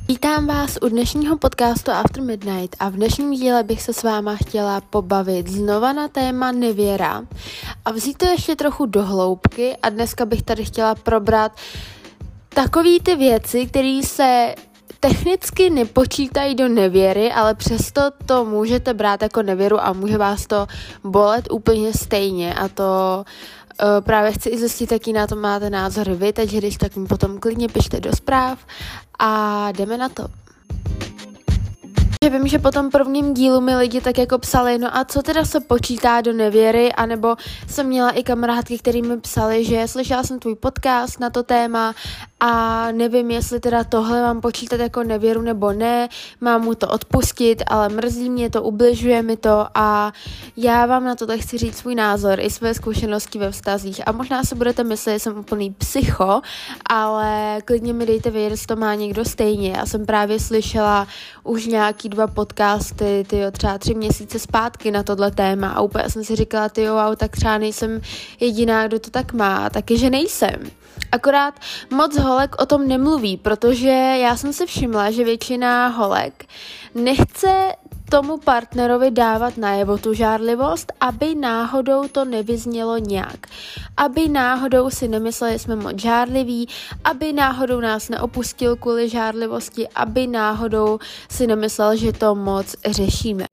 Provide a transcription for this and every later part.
Vítám vás u dnešního podcastu After Midnight a v dnešním díle bych se s váma chtěla pobavit znova na téma nevěra a vzít to ještě trochu do hloubky a dneska bych tady chtěla probrat takový ty věci, které se technicky nepočítají do nevěry, ale přesto to můžete brát jako nevěru a může vás to bolet úplně stejně a to právě chci i zjistit, jaký na to máte názory vy, takže když tak mi potom klidně pište do zpráv a jdeme na to. Vím, že po tom prvním dílu mi lidi tak jako psali, no a co teda se počítá do nevěry, anebo jsem měla i kamarádky, který mi psali, že slyšela jsem tvůj podcast na to téma a nevím, jestli teda tohle mám počítat jako nevěru nebo ne, mám mu to odpustit, ale mrzí mě to, ubližuje mi to a já vám na to chci říct svůj názor i své zkušenosti ve vztazích a možná si budete myslet, že jsem úplný psycho, ale klidně mi dejte vědět, jestli to má někdo stejně. Já jsem právě slyšela už nějaký 2 podcasty, třeba 3 měsíce zpátky na tohle téma a úplně jsem si říkala, wow, tak třeba nejsem jediná, kdo to tak má, taky, že nejsem. Akorát moc holek o tom nemluví, protože já jsem si všimla, že většina holek nechce tomu partnerovi dávat najevo tu žárlivost, aby náhodou to nevyznělo nějak. Aby náhodou si nemysleli, že jsme moc žárliví, aby náhodou nás neopustil kvůli žárlivosti, aby náhodou si nemyslel, že to moc řešíme.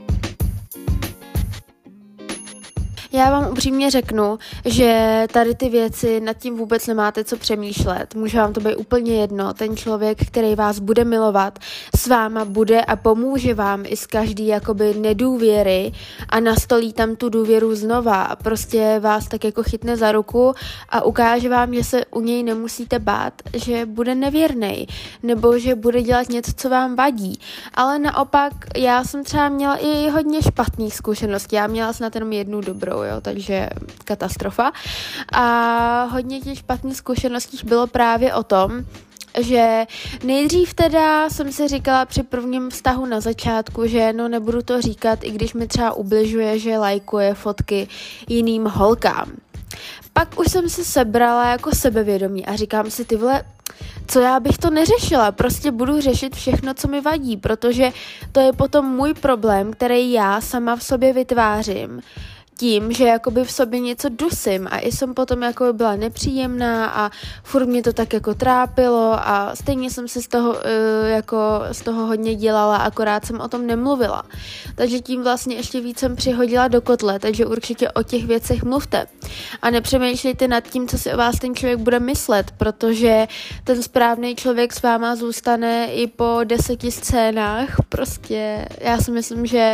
Já vám upřímně řeknu, že tady ty věci nad tím vůbec nemáte co přemýšlet. Může vám to být úplně jedno. Ten člověk, který vás bude milovat, s váma bude a pomůže vám i z každý jakoby nedůvěry a nastolí tam tu důvěru znova a prostě vás tak jako chytne za ruku a ukáže vám, že se u něj nemusíte bát, že bude nevěrnej nebo že bude dělat něco, co vám vadí. Ale naopak, já jsem třeba měla i hodně špatných zkušeností. Já měla snad jenom jednu dobrou, takže katastrofa. A hodně těch špatných zkušeností bylo právě o tom, že nejdřív teda jsem si říkala při prvním vztahu na začátku, že nebudu to říkat, i když mi třeba ubližuje, že lajkuje fotky jiným holkám. Pak už jsem se sebrala jako sebevědomí a říkám si, ty vole, co já bych to neřešila, prostě budu řešit všechno, co mi vadí, protože to je potom můj problém, který já sama v sobě vytvářím, tím, že jakoby v sobě něco dusím a i jsem potom jako byla nepříjemná a furt mě to tak jako trápilo a stejně jsem si z toho hodně dělala, akorát jsem o tom nemluvila. Takže tím vlastně ještě víc jsem přihodila do kotle, takže určitě o těch věcech mluvte. A nepřemýšlejte nad tím, co si o vás ten člověk bude myslet, protože ten správný člověk s váma zůstane i po 10 scénách. Prostě já si myslím, že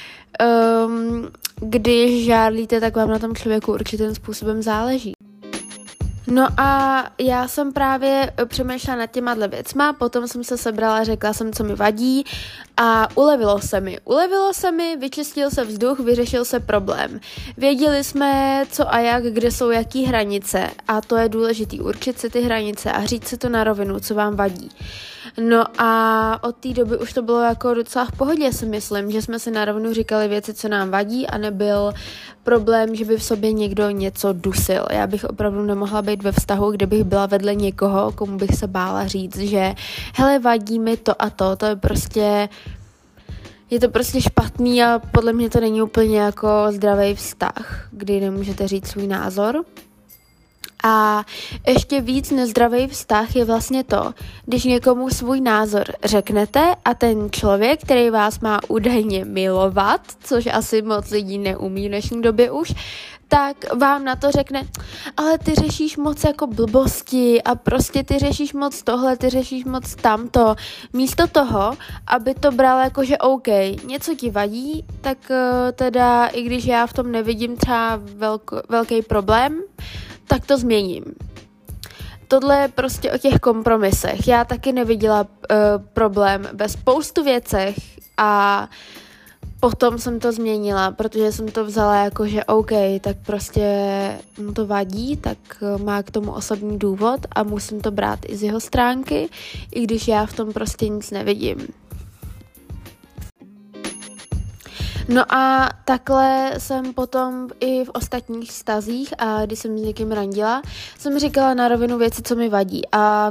když žárlíte, tak vám na tom člověku určitým způsobem záleží. No a já jsem právě přemýšlela nad těma věcma, potom jsem se sebrala, řekla jsem, co mi vadí a ulevilo se mi, vyčistil se vzduch, vyřešil se problém. Věděli jsme, co a jak, kde jsou jaký hranice a to je důležitý, určit si ty hranice a říct si to na rovinu, co vám vadí. No a od té doby už to bylo jako docela v pohodě, si myslím, že jsme si na rovinu říkali věci, co nám vadí a nebyl problém, že by v sobě někdo něco dusil. Já bych opravdu nemohla být ve vztahu, kde bych byla vedle někoho, komu bych se bála říct, že hele, vadí mi to a to je to prostě špatný a podle mě to není úplně jako zdravý vztah, kdy nemůžete říct svůj názor. A ještě víc nezdravý vztah je vlastně to, když někomu svůj názor řeknete a ten člověk, který vás má údajně milovat, což asi moc lidí neumí v dnešní době už, tak vám na to řekne, ale ty řešíš moc jako blbosti a prostě ty řešíš moc tohle, ty řešíš moc tamto. Místo toho, aby to bral jako, že OK, něco ti vadí, tak teda i když já v tom nevidím třeba velký problém, tak to změním. Tohle je prostě o těch kompromisech. Já taky neviděla problém ve spoustu věcech a potom jsem to změnila, protože jsem to vzala jako, že OK, tak prostě mu to vadí, tak má k tomu osobní důvod a musím to brát i z jeho stránky, i když já v tom prostě nic nevidím. No a takhle jsem potom i v ostatních vztazích a když jsem s někým randila, jsem říkala na rovinu věci, co mi vadí. A v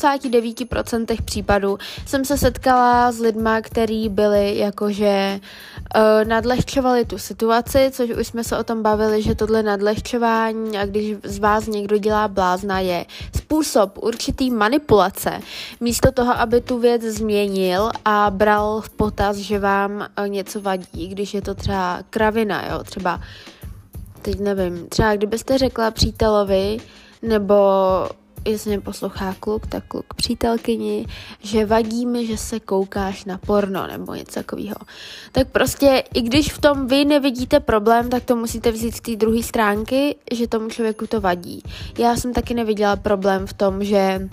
99% případů jsem se setkala s lidma, který byli jakože nadlehčovali tu situaci, což už jsme se o tom bavili, že tohle nadlehčování a když z vás někdo dělá blázna je způsob určitý manipulace. Místo toho, aby tu věc změnil a bral v potaz, že vám něco vadí, když je to třeba kravina, jo, třeba, teď nevím, třeba kdybyste řekla přítelovi, nebo jestli mě poslouchá kluk, tak kluk přítelkyni, že vadí mi, že se koukáš na porno nebo něco takového. Tak prostě, i když v tom vy nevidíte problém, tak to musíte vzít z té druhé stránky, že tomu člověku to vadí. Já jsem taky neviděla problém v tom, že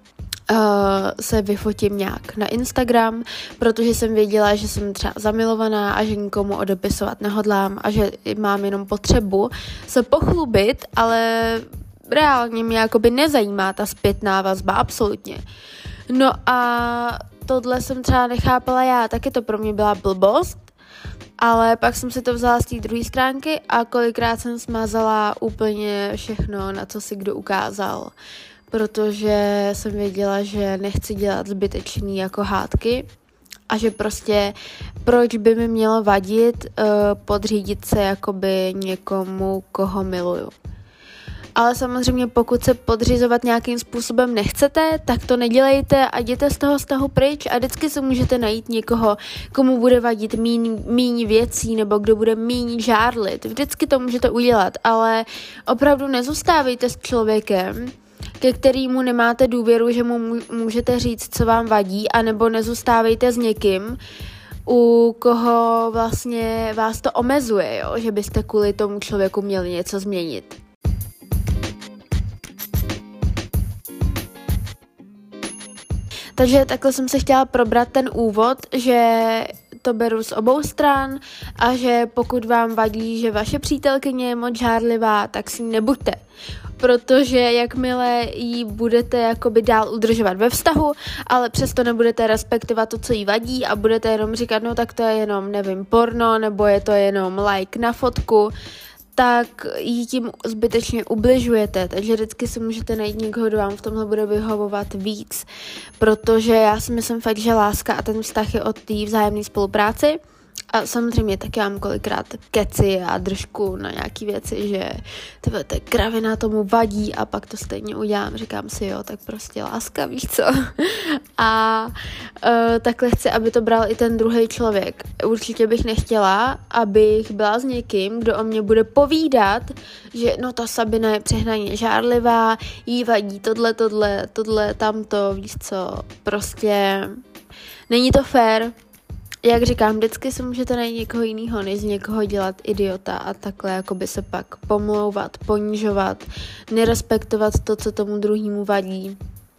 se vyfotím nějak na Instagram, protože jsem věděla, že jsem třeba zamilovaná a že nikomu odepisovat nehodlám a že mám jenom potřebu se pochlubit, ale reálně mě jakoby nezajímá ta zpětná vazba, absolutně. No a tohle jsem třeba nechápala já, taky to pro mě byla blbost, ale pak jsem si to vzala z té druhé stránky a kolikrát jsem smazala úplně všechno, na co si kdo ukázal, protože jsem věděla, že nechci dělat zbytečný jako hádky a že prostě proč by mi mělo vadit podřídit se jakoby někomu, koho miluju. Ale samozřejmě pokud se podřizovat nějakým způsobem nechcete, tak to nedělejte a jděte z toho vztahu pryč a vždycky si můžete najít někoho, komu bude vadit míň věcí nebo kdo bude míň žárlit. Vždycky to můžete udělat, ale opravdu nezůstávejte s člověkem, ke kterému nemáte důvěru, že mu můžete říct, co vám vadí, anebo nezůstávejte s někým, u koho vlastně vás to omezuje, jo? Že byste kvůli tomu člověku měli něco změnit. Takže takhle jsem se chtěla probrat ten úvod, že to beru z obou stran a že pokud vám vadí, že vaše přítelkyně je moc žárlivá, tak s ní nebuďte. Protože jakmile jí budete jakoby dál udržovat ve vztahu, ale přesto nebudete respektovat to, co jí vadí a budete jenom říkat, no tak to je jenom, nevím, porno, nebo je to jenom like na fotku, tak jí tím zbytečně ubližujete, takže vždycky si můžete najít někoho, kdo vám v tomhle bude vyhovovat víc, protože já si myslím fakt, že láska a ten vztah je od té vzájemné spolupráci a samozřejmě taky mám kolikrát keci a držku na nějaký věci, že tebe ta kravina tomu vadí a pak to stejně udělám, říkám si jo, tak prostě láska, víš co. A takhle chci, aby to bral i ten druhý člověk. Určitě bych nechtěla, abych byla s někým, kdo o mě bude povídat, že no ta Sabina je přehnaně žárlivá, jí vadí tohle, tamto, víš co, prostě není to fér. Jak říkám, vždycky se můžete najít někoho jiného, než z někoho dělat idiota a takhle jakoby se pak pomlouvat, ponižovat, nerespektovat to, co tomu druhému vadí.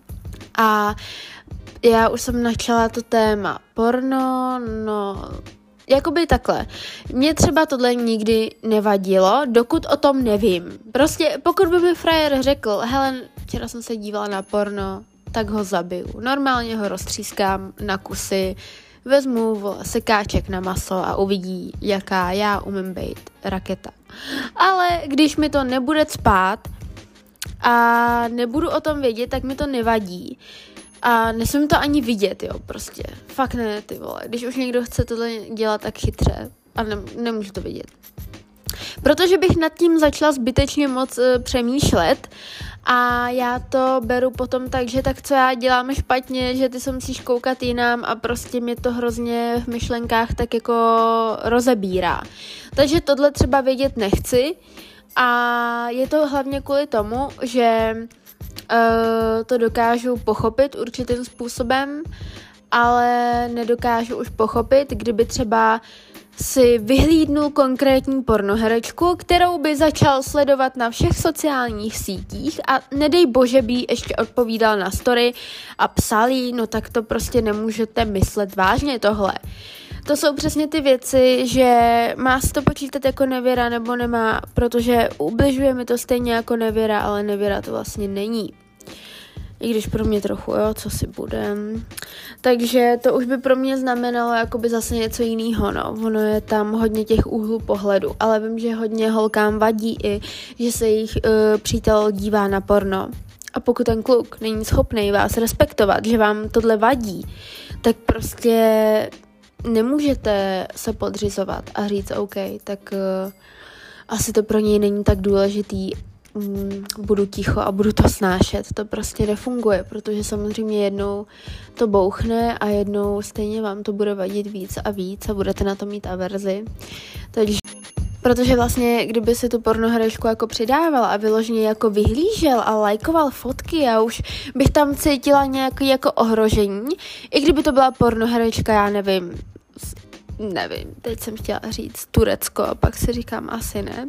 A já už jsem načala to téma porno, no, jakoby takhle. Mně třeba tohle nikdy nevadilo, dokud o tom nevím. Prostě pokud by mi frajer řekl, hele, včera jsem se dívala na porno, tak ho zabiju. Normálně ho roztřískám na kusy, vezmu sekáček na maso a uvidí, jaká já umím být raketa. Ale když mi to nebude cpát a nebudu o tom vědět, tak mi to nevadí. A nesmím to ani vidět, jo, prostě. Fakt ne, ty vole. Když už někdo chce tohle dělat tak chytře a nemůžu to vidět. Protože bych nad tím začala zbytečně moc přemýšlet a já to beru potom tak, že tak co já dělám špatně, že ty se musíš koukat jinam a prostě mě to hrozně v myšlenkách tak jako rozebírá. Takže tohle třeba vědět nechci a je to hlavně kvůli tomu, že to dokážu pochopit určitým způsobem, ale nedokážu už pochopit, kdyby třeba si vyhlídnul konkrétní pornoherečku, kterou by začal sledovat na všech sociálních sítích a nedej bože by jí ještě odpovídal na story a psal jí, no tak to prostě nemůžete myslet vážně tohle. To jsou přesně ty věci, že má se to počítat jako nevěra nebo nemá, protože ubližuje mi to stejně jako nevěra, ale nevěra to vlastně není. I když pro mě trochu, jo, co si budem. Takže to už by pro mě znamenalo jakoby zase něco jiného, no. Ono je tam hodně těch úhlů pohledu, ale vím, že hodně holkám vadí i, že se jejich přítel dívá na porno. A pokud ten kluk není schopný vás respektovat, že vám tohle vadí, tak prostě nemůžete se podřizovat a říct OK, tak asi to pro něj není tak důležitý, budu ticho a budu to snášet. To prostě nefunguje, protože samozřejmě jednou to bouchne a jednou stejně vám to bude vadit víc a víc a budete na to mít averzi. Takže protože vlastně, kdyby si tu pornoherečku jako přidával a vyloženě jako vyhlížel a lajkoval fotky, já už bych tam cítila nějaké jako ohrožení. I kdyby to byla pornoherečka, já nevím, teď jsem chtěla říct Turecko, a pak si říkám asi ne.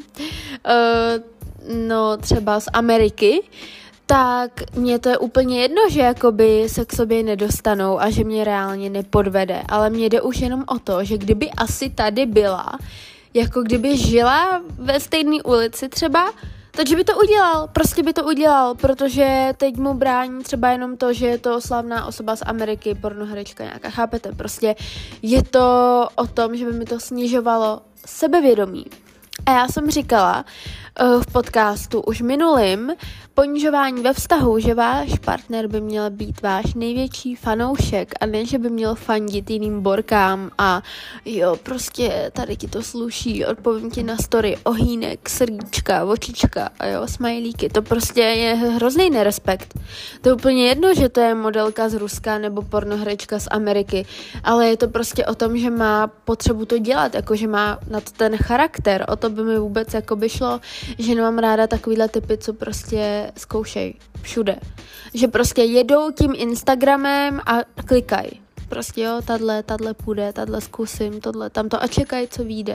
No třeba z Ameriky, tak mně to je úplně jedno, že jakoby se k sobě nedostanou a že mě reálně nepodvede, ale mně jde už jenom o to, že kdyby asi tady byla, jako kdyby žila ve stejné ulici třeba, takže by to udělal, prostě by to udělal, protože teď mu brání třeba jenom to, že je to slavná osoba z Ameriky, pornoherečka nějaká, chápete, prostě je to o tom, že by mi to snižovalo sebevědomí. A já jsem říkala v podcastu už minulým, ponižování ve vztahu, že váš partner by měl být váš největší fanoušek a ne, že by měl fandit jiným borkám a jo, prostě tady ti to sluší, odpovím ti na story, ohýnek, srdíčka, očička a jo, smajlíky, to prostě je hrozný nerespekt. To je úplně jedno, že to je modelka z Ruska nebo pornoherečka z Ameriky, ale je to prostě o tom, že má potřebu to dělat, jako že má na to ten charakter, o to by mi vůbec jako by šlo, že nemám ráda takovýhle typy, co prostě zkoušej všude. Že prostě jedou tím Instagramem a klikají. Prostě jo, tadle půjde, tadle zkusím, tohle tamto a čekají, co vyjde.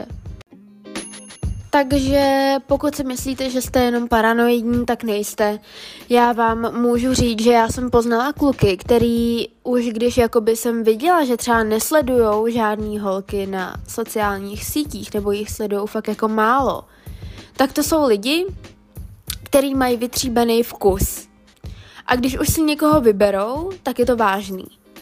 Takže pokud si myslíte, že jste jenom paranoidní, tak nejste. Já vám můžu říct, že já jsem poznala kluky, který už když jakoby jsem viděla, že třeba nesledujou žádný holky na sociálních sítích, nebo jich sledujou fakt jako málo, tak to jsou lidi, který mají vytříbený vkus. A když už si někoho vyberou, tak je to vážný.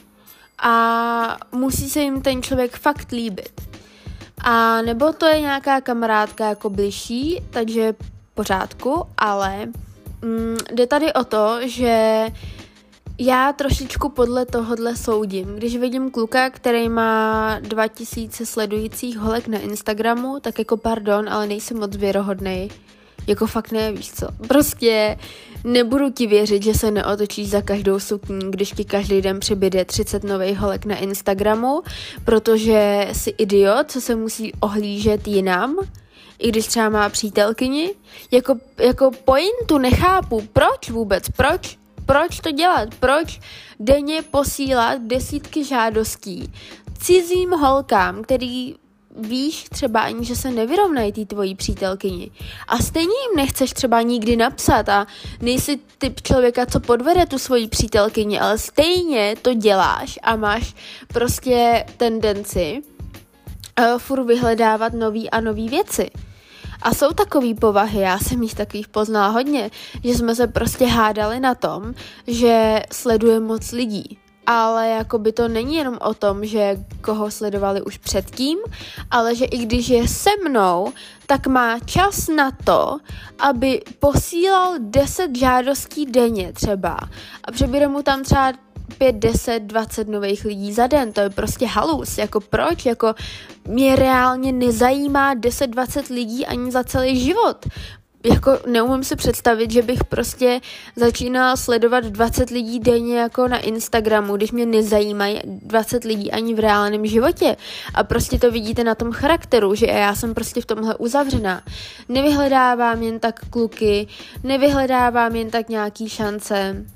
A musí se jim ten člověk fakt líbit. A nebo to je nějaká kamarádka jako bližší, takže v pořádku, ale jde tady o to, že já trošičku podle tohodle soudím. Když vidím kluka, který má 2000 sledujících holek na Instagramu, tak jako pardon, ale nejsem moc věrohodnej. Jako fakt ne, víš co. Prostě nebudu ti věřit, že se neotočíš za každou sukní, když ti každý den přibyde 30 nových holek na Instagramu, protože jsi idiot, co se musí ohlížet jinam, i když třeba má přítelkyni. Jako pointu nechápu, proč vůbec, proč to dělat, proč denně posílat desítky žádostí cizím holkám, který víš třeba ani, že se nevyrovnají tý tvojí přítelkyni. A stejně jim nechceš třeba nikdy napsat a nejsi typ člověka, co podvede tu svoji přítelkyni, ale stejně to děláš a máš prostě tendenci furt vyhledávat nový a nový věci. A jsou takový povahy, já jsem jich takových poznala hodně, že jsme se prostě hádali na tom, že sleduje moc lidí. Ale jakoby to není jenom o tom, že koho sledovali už předtím, ale že i když je se mnou, tak má čas na to, aby posílal 10 žádostí denně třeba. A přebude mu tam třeba 5, 10, 20 nových lidí za den. To je prostě halus. Jako proč? Jako mě reálně nezajímá 10, 20 lidí ani za celý život. Jako neumím si představit, že bych prostě začínala sledovat 20 lidí denně jako na Instagramu, když mě nezajímají 20 lidí ani v reálném životě. A prostě to vidíte na tom charakteru, že já jsem prostě v tomhle uzavřená. Nevyhledávám jen tak kluky, nevyhledávám jen tak nějaký šance.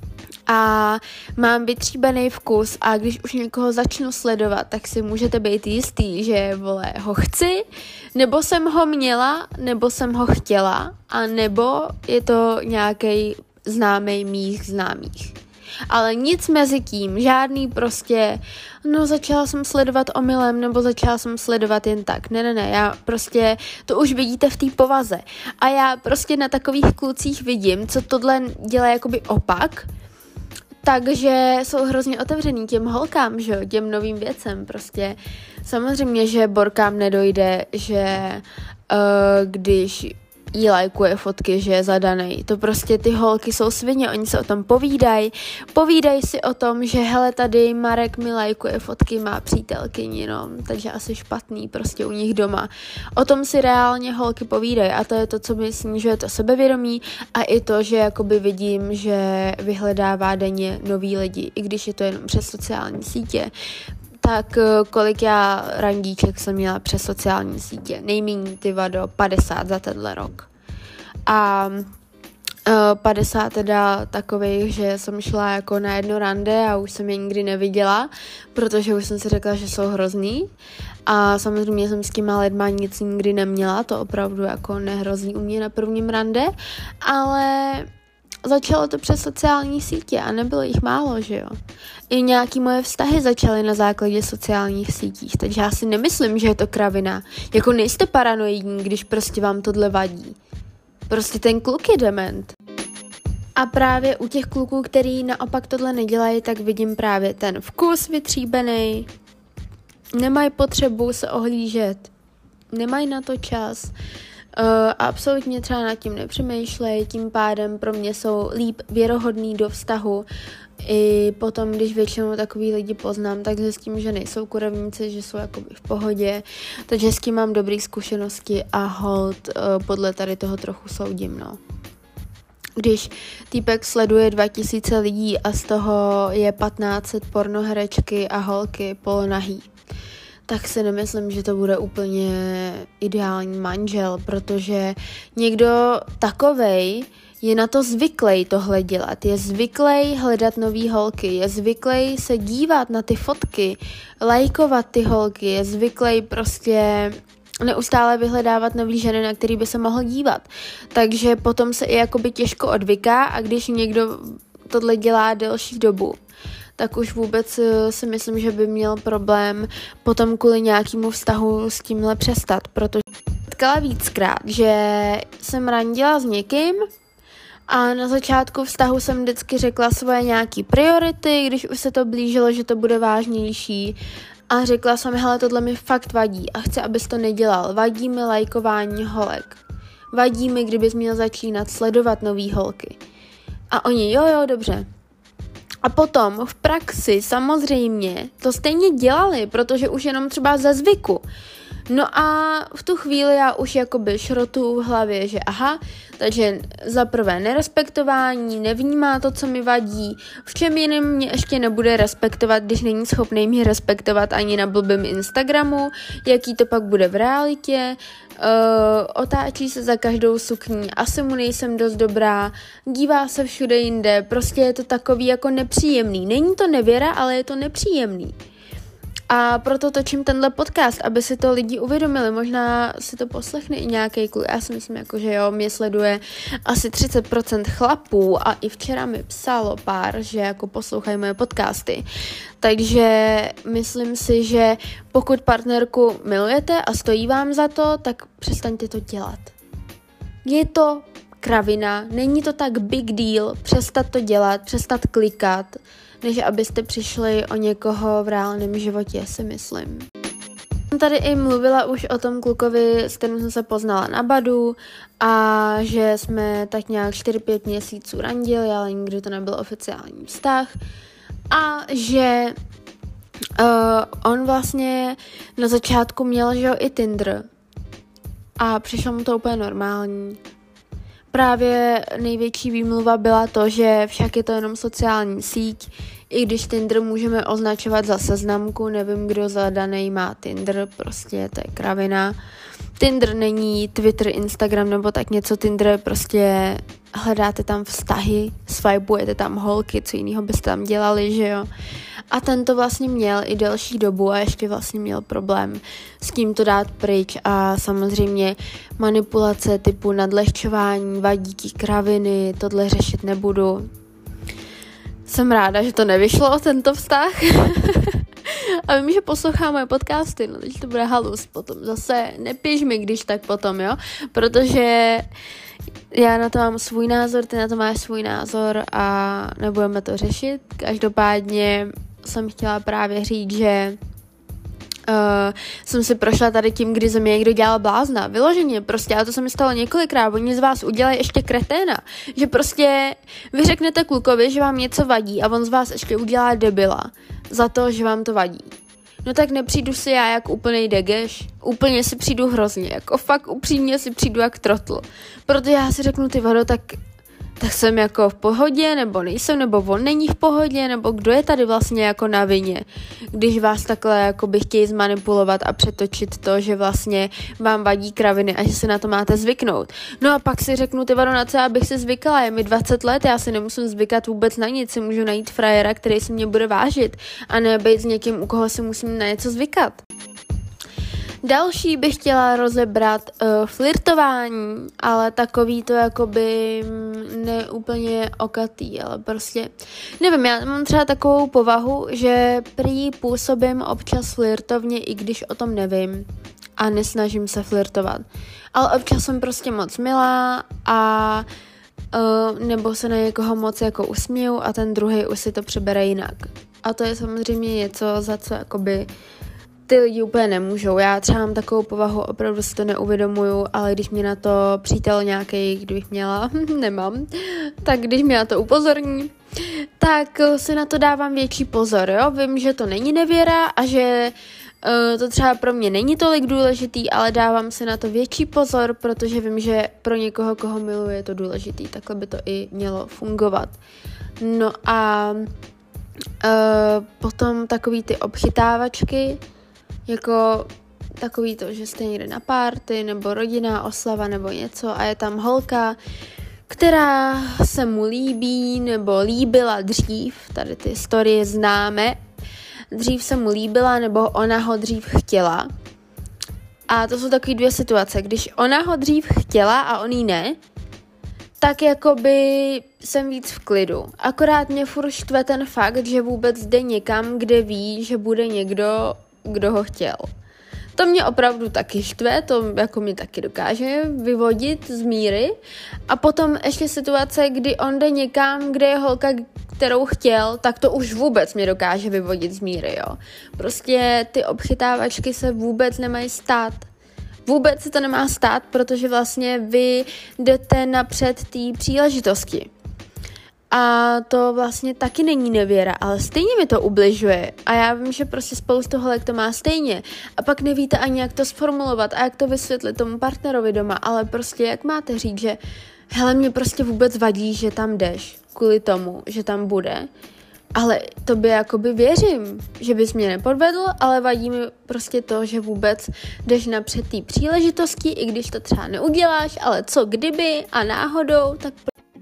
A mám vytříbený vkus a když už někoho začnu sledovat, tak si můžete být jistý, že vole, ho chci, nebo jsem ho měla, nebo jsem ho chtěla, a nebo je to nějaký známej mých známých. Ale nic mezi tím, žádný prostě, no začala jsem sledovat omylem, nebo začala jsem sledovat jen tak. Ne, já prostě, to už vidíte v té povaze. A já prostě na takových klucích vidím, co tohle dělá jakoby opak, takže jsou hrozně otevřený těm holkám, že jo, těm novým věcem prostě. Samozřejmě, že borkám nedojde, že když jí lajkuje fotky, že je zadanej. To prostě ty holky jsou svině, oni se o tom povídají si o tom, že hele, tady Marek mi lajkuje fotky, má přítelkyni, no, takže asi špatný prostě u nich doma. O tom si reálně holky povídají a to je to, co mi snižuje to sebevědomí a i to, že jakoby vidím, že vyhledává denně nový lidi, i když je to jenom přes sociální sítě. Tak kolik já randíček jsem měla přes sociální sítě. Nejméně do 50 za tenhle rok. A 50 teda takových, že jsem šla jako na jedno rande a už jsem je nikdy neviděla, protože už jsem si řekla, že jsou hrozný. A samozřejmě jsem s těma lidma nic nikdy neměla, to opravdu jako nehrozí u mě na prvním rande, ale začalo to přes sociální sítě a nebylo jich málo, že jo. I nějaký moje vztahy začaly na základě sociálních sítích, takže já si nemyslím, že je to kravina. Jako nejste paranoidní, když prostě vám tohle vadí. Prostě ten kluk je dement. A právě u těch kluků, který naopak tohle nedělají, tak vidím právě ten vkus vytříbenej, nemají potřebu se ohlížet, nemají na to čas, absolutně třeba nad tím nepřemýšlej, tím pádem pro mě jsou líp věrohodný do vztahu. I potom, když většinou takový lidi poznám, tak zjistím, že nejsou kurevníci, že jsou jakoby v pohodě, takže s tím mám dobré zkušenosti a hold podle tady toho trochu soudím, no. Když týpek sleduje 2000 lidí a z toho je 1500 pornoherečky a holky polonahý, tak si nemyslím, že to bude úplně ideální manžel, protože někdo takovej je na to zvyklý tohle dělat, je zvyklý hledat nový holky, je zvyklý se dívat na ty fotky, lajkovat ty holky, je zvyklý prostě neustále vyhledávat nový ženy, na který by se mohl dívat. Takže potom se i jakoby těžko odvyká a když někdo tohle dělá delší dobu, tak už vůbec si myslím, že by měl problém potom kvůli nějakému vztahu s tímhle přestat, protože potkala víckrát, že jsem randila s někým a na začátku vztahu jsem vždycky řekla svoje nějaký priority, když už se to blížilo, že to bude vážnější a řekla jsem, hele, tohle mi fakt vadí a chci, abys to nedělal. Vadí mi lajkování holek. Vadí mi, kdybys měl začínat sledovat nový holky. A oni, jo, dobře. A potom v praxi samozřejmě to stejně dělali, protože už jenom třeba ze zvyku. No a v tu chvíli já už jakoby šrotu v hlavě, že aha, takže za prvé nerespektování, nevnímá to, co mi vadí, v čem jiném mě ještě nebude respektovat, když není schopný mě respektovat ani na blbým Instagramu, jaký to pak bude v realitě, otáčí se za každou sukní, asi mu nejsem dost dobrá, dívá se všude jinde, prostě je to takový jako nepříjemný. Není to nevěra, ale je to nepříjemný. A proto točím tenhle podcast, aby si to lidi uvědomili. Možná si to poslechne i nějaký kluk. Já si myslím, jako, že jo, mě sleduje asi 30% chlapů a i včera mi psalo pár, že jako poslouchají moje podcasty. Takže myslím si, že pokud partnerku milujete a stojí vám za to, tak přestaňte to dělat. Je to kravina, není to tak big deal, přestat to dělat, přestat klikat, než abyste přišli o někoho v reálném životě, si myslím. Jsem tady i mluvila už o tom klukovi, s kterým jsem se poznala na Badu a že jsme tak nějak 4-5 měsíců randili, ale nikdy to nebyl oficiální vztah a že on vlastně na začátku měl, že jo, i Tinder a přišlo mu to úplně normální. Právě největší výmluva byla to, že však je to jenom sociální síť, i když Tinder můžeme označovat za seznamku, nevím, kdo zadanej má Tinder, prostě to je kravina. Tinder není Twitter, Instagram nebo tak něco, Tinder je prostě hledáte tam vztahy, swipujete tam holky, co jiného byste tam dělali, že jo. A ten to vlastně měl i delší dobu a ještě vlastně měl problém s tím to dát pryč a samozřejmě manipulace typu nadlehčování, vadíky, kraviny, tohle řešit nebudu. Jsem ráda, že to nevyšlo, tento vztah. A vím, že poslouchá moje podcasty, no teď to bude halus potom. Zase nepiš mi, když tak potom, jo, protože Já na to mám svůj názor, ty na to máš svůj názor a nebudeme to řešit. Každopádně jsem chtěla právě říct, že jsem si prošla tady tím, kdy ze mě někdo dělal blázna. Vyloženě, prostě, a to se mi stalo několikrát. Oni z vás udělají ještě kreténa. Že prostě vy řeknete klukovi, že vám něco vadí a on z vás ještě udělá debila za to, že vám to vadí. No tak nepřijdu si já jak úplnej degeš, úplně si přijdu hrozně, jako fakt upřímně si přijdu jak trotl. Protože já si řeknu, ty vado, tak jsem jako v pohodě, nebo nejsem, nebo on není v pohodě, nebo kdo je tady vlastně jako na vině, když vás takhle jako by chtějí zmanipulovat a přetočit to, že vlastně vám vadí kraviny a že si na to máte zvyknout. No a pak si řeknu, ty vado, na co já bych si zvykala, je mi 20 let, já si nemusím zvykat vůbec na nic, si můžu najít frajera, který si mě bude vážit a ne být s někým, u koho si musím na něco zvykat. Další bych chtěla rozebrat flirtování, ale takový to jakoby neúplně okatý, ale prostě, nevím, já mám třeba takovou povahu, že prý působím občas flirtovně, i když o tom nevím a nesnažím se flirtovat. Ale občas jsem prostě moc milá a nebo se na někoho moc jako usměju a ten druhý už si to přebere jinak. A to je samozřejmě něco, za co jakoby ty lidi úplně nemůžou. Já třeba mám takovou povahu, opravdu si to neuvědomuju, ale když mě na to přítel nějaký, kdybych měla, nemám, tak když mě na to upozorní, tak si na to dávám větší pozor, jo. Vím, že to není nevěra a že to třeba pro mě není tolik důležitý, ale dávám si na to větší pozor, protože vím, že pro někoho, koho miluje, je to důležitý. Takhle by to i mělo fungovat. No a potom takový ty obchytávačky, jako takový to, že jste někde na party, nebo rodinná oslava, nebo něco a je tam holka, která se mu líbí, nebo líbila dřív, tady ty historie známe, dřív se mu líbila, nebo ona ho dřív chtěla. A to jsou takové dvě situace, když ona ho dřív chtěla a on jí ne, tak jakoby jsem víc v klidu. Akorát mě furt štve ten fakt, že vůbec jde někam, kde ví, že bude někdo, kdo ho chtěl. To mě opravdu taky štve, to jako mi taky dokáže vyvodit z míry. A potom ještě situace, kdy on jde někam, kde je holka, kterou chtěl, tak to už vůbec mě dokáže vyvodit z míry, jo. Prostě ty obchytávačky se vůbec nemají stát. Vůbec se to nemá stát, protože vlastně vy jdete napřed té příležitosti. A to vlastně taky není nevěra, ale stejně mi to ubližuje. A já vím, že prostě spoustu holek to má stejně. A pak nevíte ani, jak to sformulovat a jak to vysvětlit tomu partnerovi doma. Ale prostě jak máte říct, že hele, mě prostě vůbec vadí, že tam jdeš kvůli tomu, že tam bude. Ale tobě jakoby věřím, že bys mě nepodvedl, ale vadí mi prostě to, že vůbec jdeš napřed té příležitosti, i když to třeba neuděláš, ale co kdyby a náhodou, tak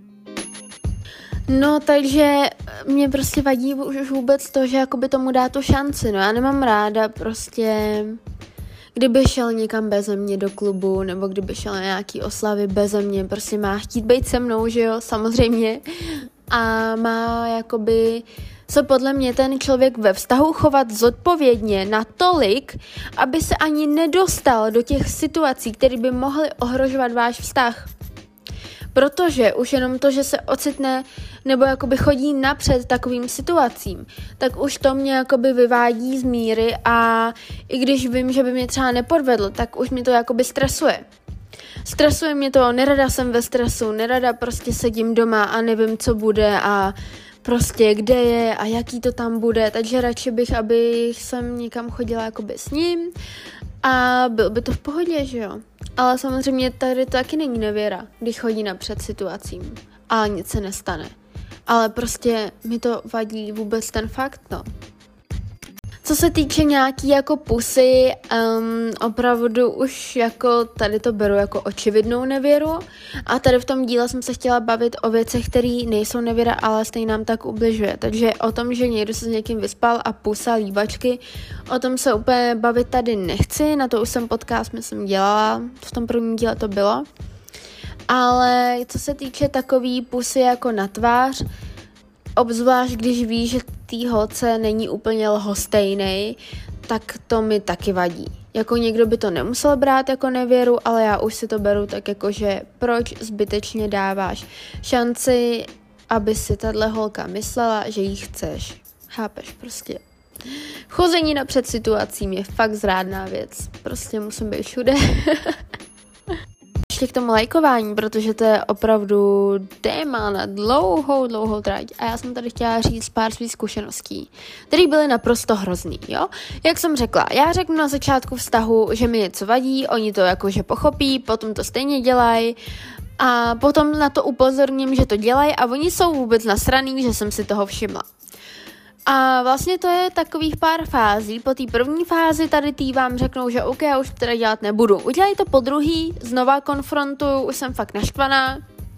no, takže mě prostě vadí už vůbec to, že jakoby tomu dá tu šanci, no já nemám ráda prostě, kdyby šel někam beze mě do klubu, nebo kdyby šel na nějaký oslavy beze mě, prostě má chtít být se mnou, že jo, samozřejmě, a má jakoby se podle mě ten člověk ve vztahu chovat zodpovědně natolik, aby se ani nedostal do těch situací, které by mohly ohrožovat váš vztah. Protože už jenom to, že se ocitne nebo jakoby chodí napřed takovým situacím, tak už to mě jakoby vyvádí z míry a i když vím, že by mě třeba nepodvedl, tak už mě to jakoby stresuje. Stresuje mě to, nerada jsem ve stresu, nerada prostě sedím doma a nevím, co bude a prostě kde je a jaký to tam bude, takže radši bych, abych jsem někam chodila jakoby s ním a byl by to v pohodě, že jo. Ale samozřejmě tady to taky není nevěra, když chodí napřed situacím a nic se nestane. Ale prostě mi to vadí vůbec ten fakt, no. Co se týče nějaký jako pusy, opravdu už jako tady to beru jako očividnou nevěru a tady v tom díle jsem se chtěla bavit o věcech, které nejsou nevěra, ale stejně nám tak ubližuje. Takže o tom, že někdo se s někým vyspal a pusa, líbačky, o tom se úplně bavit tady nechci, na to už jsem podcast, myslím, dělala, v tom prvním díle to bylo. Ale co se týče takový pusy jako na tvář, obzvlášť když víš, že tý holce není úplně lhostejnej, tak to mi taky vadí. Jako někdo by to nemusel brát jako nevěru, ale já už si to beru tak jako, že proč zbytečně dáváš šanci, aby si tahle holka myslela, že jí chceš. Chápeš prostě. Chození napřed situacím je fakt zrádná věc. Prostě musím být všude. Ještě k tomu lajkování, protože to je opravdu téma na dlouhou trať. A já jsem tady chtěla říct pár svých zkušeností, které byly naprosto hrozný, jo? Jak jsem řekla, já řeknu na začátku vztahu, že mi něco vadí, oni to jakože pochopí, potom to stejně dělají, a potom na to upozorním, že to dělají a oni jsou vůbec nasraný, že jsem si toho všimla. A vlastně to je takových pár fází. Po té první fázi tady vám řeknou, že OK, já už to teda dělat nebudu. Udělají to po druhý, znova konfrontuju, už jsem fakt naštvaná.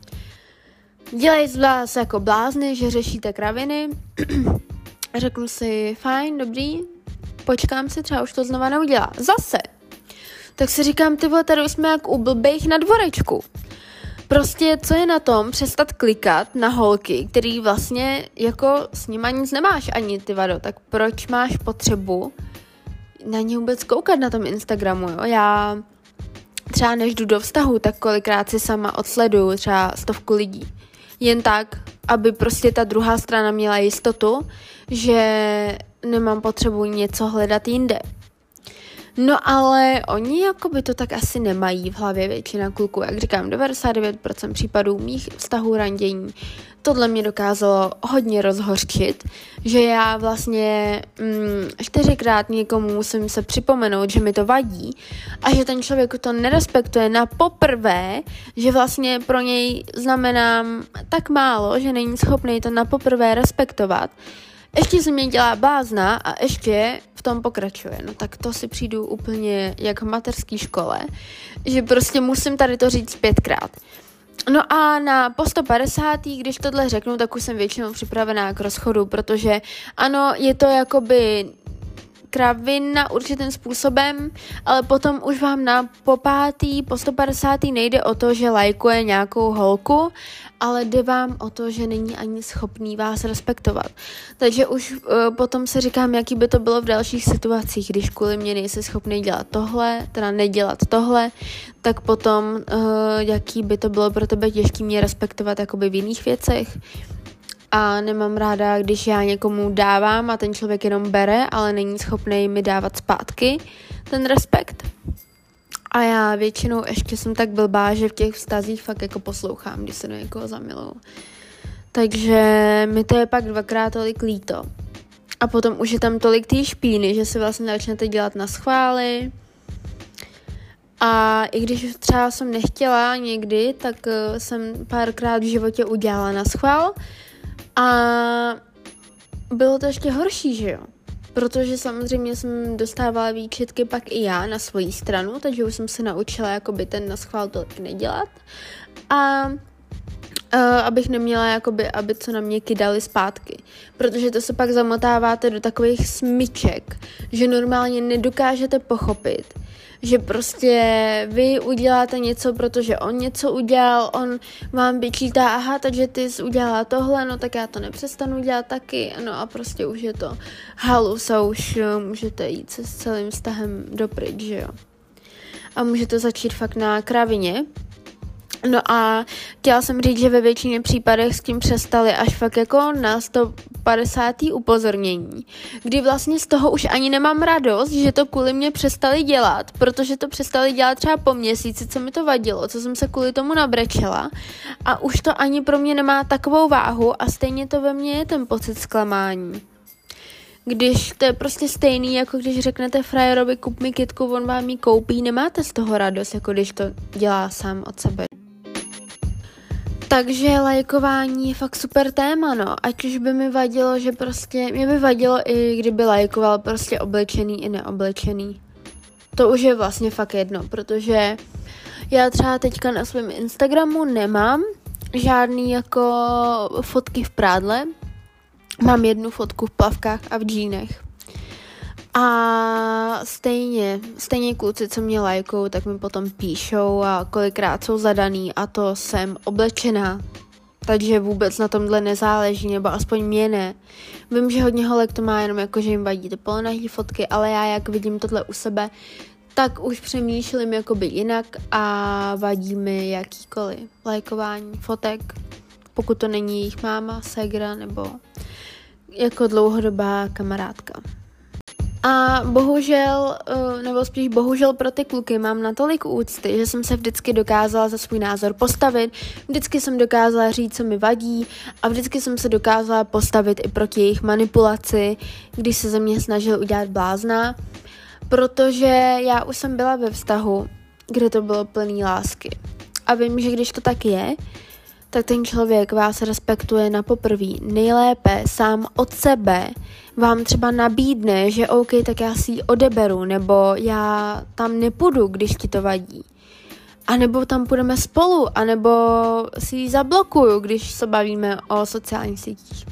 Dělají z vás jako blázny, že řešíte kraviny. Řeknu si, fajn, dobrý, počkám si, třeba už to znova neudělá. Zase. Tak si říkám, ty vole, tady už jsme jak u blbejch na dvorečku. Prostě, co je na tom, přestat klikat na holky, který vlastně jako s nima nic nemáš ani, ty vado, tak proč máš potřebu na ně vůbec koukat na tom Instagramu, jo? Já třeba než jdu do vztahu, tak kolikrát si sama odsleduju třeba 100 lidí. Jen tak, aby prostě ta druhá strana měla jistotu, že nemám potřebu něco hledat jinde. No ale oni jakoby to tak asi nemají v hlavě, většina kluků, jak říkám, 99% případů mých vztahů randění. Tohle mě dokázalo hodně rozhořčit, že já vlastně 4krát někomu musím se připomenout, že mi to vadí a že ten člověk to nerespektuje na poprvé, že vlastně pro něj znamenám tak málo, že není schopný to na poprvé respektovat. Ještě se mě dělá blázna a ještě v tom pokračuje. No tak to si přijdu úplně jak v mateřské škole, že prostě musím tady to říct 5krát. No a po 150. když tohle řeknu, tak už jsem většinou připravená k rozchodu, protože ano, je to jakoby kravina určitým způsobem, ale potom už vám po 150. nejde o to, že lajkuje nějakou holku, ale jde vám o to, že není ani schopný vás respektovat. Takže už potom se říkám, jaký by to bylo v dalších situacích, když kvůli mě nejsi schopný dělat tohle, teda nedělat tohle, tak potom jaký by to bylo pro tebe těžký mě respektovat jakoby v jiných věcech. A nemám ráda, když já někomu dávám a ten člověk jenom bere, ale není schopný mi dávat zpátky ten respekt. A já většinou ještě jsem tak blbá, že v těch vztazích fakt jako poslouchám, když se do někoho zamiluju. Takže mi to je pak 2krát tolik líto. A potom už je tam tolik té špíny, že si vlastně začnete dělat na schvály. A i když třeba jsem nechtěla někdy, tak jsem párkrát v životě udělala na schvál. A bylo to ještě horší, že jo? Protože samozřejmě jsem dostávala výčitky pak i já na svoji stranu, takže už jsem se naučila jakoby ten naschvál tolik nedělat. A abych neměla jakoby, aby co na mě kydali zpátky. Protože to se pak zamotáváte do takových smyček, že normálně nedokážete pochopit, že prostě vy uděláte něco, protože on něco udělal, on vám vyčítá, aha, takže ty jsi udělala tohle, no tak já to nepřestanu dělat taky, no a prostě už je to halus a už můžete jít se s celým vztahem dopryč, že jo. A může to začít fakt na kravině. No a chtěla jsem říct, že ve většině případech s tím přestali až fakt jako na 150. upozornění, kdy vlastně z toho už ani nemám radost, že to kvůli mě přestali dělat, protože to přestali dělat třeba po měsíci, co mi to vadilo, co jsem se kvůli tomu nabrečela a už to ani pro mě nemá takovou váhu a stejně to ve mně je ten pocit zklamání. Když to je prostě stejný, jako když řeknete frajerovi, kup mi kytku, on vám ji koupí, nemáte z toho radost, jako když to dělá sám od sebe. Takže lajkování je fakt super téma, no. Ať už by mi vadilo, že prostě, mě by vadilo i kdyby lajkoval prostě oblečený i neoblečený. To už je vlastně fakt jedno, protože já třeba teďka na svém Instagramu nemám žádný jako fotky v prádle. Mám jednu fotku v plavkách a v džínech. A stejně kluci, co mě lajkou, tak mi potom píšou a kolikrát jsou zadaný a to jsem oblečená. Takže vůbec na tomhle nezáleží, nebo aspoň mě ne. Vím, že hodně holek to má jenom jako, že jim vadí ty polonahý fotky, ale já jak vidím tohle u sebe, tak už přemýšlím jakoby jinak a vadí mi jakýkoliv lajkování fotek, pokud to není jejich máma, ségra nebo jako dlouhodobá kamarádka. A bohužel, nebo spíš bohužel pro ty kluky mám natolik úcty, že jsem se vždycky dokázala za svůj názor postavit, vždycky jsem dokázala říct, co mi vadí a vždycky jsem se dokázala postavit i proti jejich manipulaci, když se ze mě snažil udělat blázna, protože já už jsem byla ve vztahu, kde to bylo plný lásky. A vím, že když to tak je, tak ten člověk vás respektuje na poprví. Nejlépe sám od sebe vám třeba nabídne, že OK, tak já si ji odeberu, nebo já tam nepůjdu, když ti to vadí. A nebo tam půjdeme spolu, anebo si ji zablokuju, když se bavíme o sociálních sítích.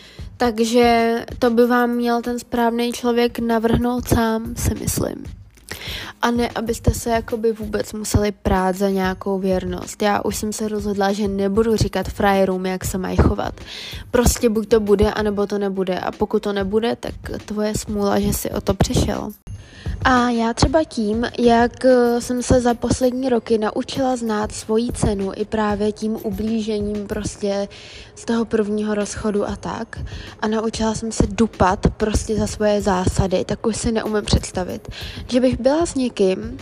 Takže to by vám měl ten správný člověk navrhnout sám, si myslím. A ne, abyste se jakoby vůbec museli prát za nějakou věrnost. Já už jsem se rozhodla, že nebudu říkat frajerům, jak se mají chovat. Prostě buď to bude, anebo to nebude. A pokud to nebude, tak tvoje smůla, že jsi o to přišel. A já třeba tím, jak jsem se za poslední roky naučila znát svoji cenu i právě tím ublížením prostě z toho prvního rozchodu a tak. A naučila jsem se dupat prostě za svoje zásady, tak už si neumím představit, že bych byla s někým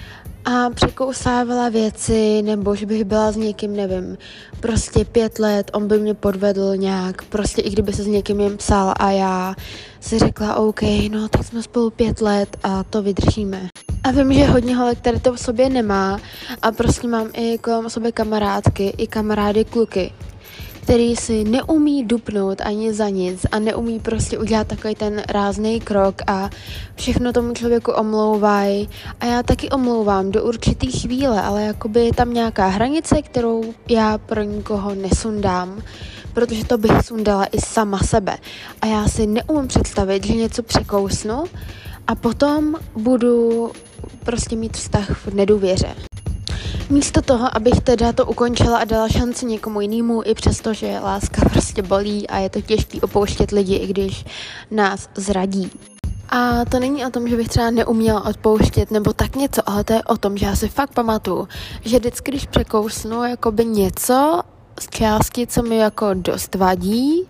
a překousávala věci, nebo že bych byla s někým, nevím, prostě 5 let, on by mě podvedl nějak, prostě i kdyby se s někým jen psal a já si řekla, OK, no tak jsme spolu 5 let a to vydržíme. A vím, že hodně holek tady to v sobě nemá a prostě mám i kolem sebe kamarádky, i kamarády kluky, který si neumí dupnout ani za nic a neumí prostě udělat takový ten ráznej krok a všechno tomu člověku omlouvají a já taky omlouvám do určitý chvíle, ale jakoby je tam nějaká hranice, kterou já pro nikoho nesundám, protože to bych sundala i sama sebe a já si neumím představit, že něco překousnu a potom budu prostě mít vztah v nedůvěře. Místo toho, abych teda to ukončila a dala šanci někomu jinému, i přesto, že láska prostě bolí a je to těžký opouštět lidi, i když nás zradí. A to není o tom, že bych třeba neuměla odpouštět nebo tak něco, ale to je o tom, že já si fakt pamatuju, že vždycky, když překousnu jakoby něco z části, co mi jako dost vadí,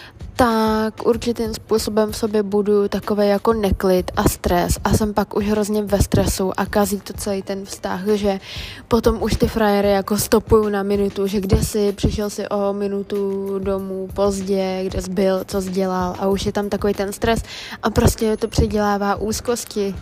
tak určitým způsobem v sobě budu takovej jako neklid a stres a jsem pak už hrozně ve stresu a kazí to celý ten vztah, že potom už ty frajery jako stopuju na minutu, že kde jsi, přišel si o minutu domů pozdě, kde jsi byl, co jsi dělal a už je tam takový ten stres a prostě to předělává úzkosti.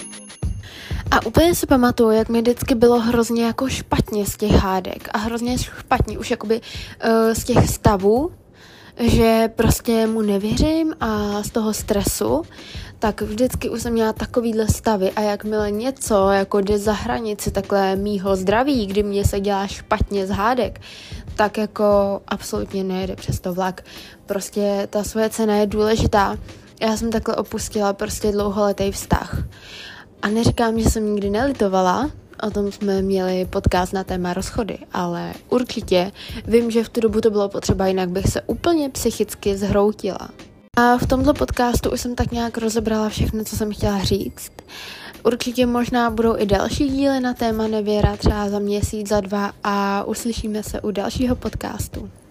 A úplně si pamatuju, jak mi vždycky bylo hrozně jako špatně z těch hádek a hrozně špatně už jakoby z těch stavů, že prostě mu nevěřím a z toho stresu, tak vždycky už jsem měla takovýhle stavy a jakmile něco jako jde za hranici takhle mýho zdraví, kdy mě se dělá špatně z hádek, tak jako absolutně nejede přes to vlak. Prostě ta svoje cena je důležitá. Já jsem takhle opustila prostě dlouholetý vztah. A neříkám, že jsem nikdy nelitovala, o tom jsme měli podcast na téma rozchody, ale určitě vím, že v tu dobu to bylo potřeba, jinak bych se úplně psychicky zhroutila. A v tomto podcastu už jsem tak nějak rozebrala všechno, co jsem chtěla říct. Určitě možná budou i další díly na téma nevěra, třeba za měsíc, za 2 a uslyšíme se u dalšího podcastu.